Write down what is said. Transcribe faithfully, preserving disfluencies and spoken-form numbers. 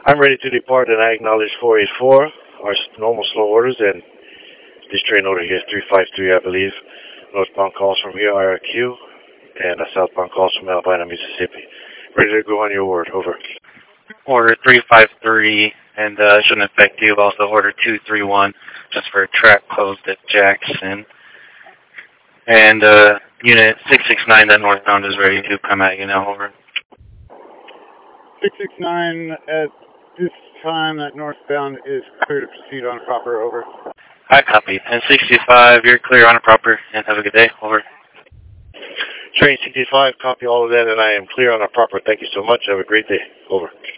I'm ready to depart, and I acknowledge four eight four, our normal slow orders, and this train order here is three five three, I believe. Northbound calls from here, I R Q, and uh, southbound calls from Albina, Mississippi. Ready to go on your word, over. Order three five three, and uh, shouldn't affect you. Also, order two three one, just for a track closed at Jackson. And uh, unit six six nine, that northbound is ready to come at you now, over. six six nine, at this time, that northbound is clear to proceed on proper, over. I copy. And sixty-five, you're clear on a proper, and have a good day, over. Train sixty-five, copy all of that, and I am clear on a proper. Thank you so much. Have a great day, over.